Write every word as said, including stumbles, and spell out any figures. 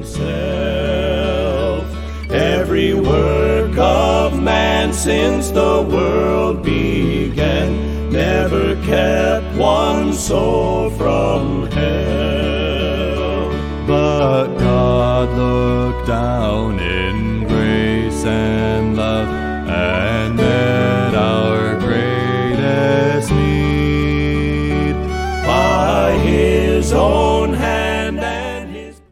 himself. Every work of man since the world began never kept one soul from hell. But God looked down in grace and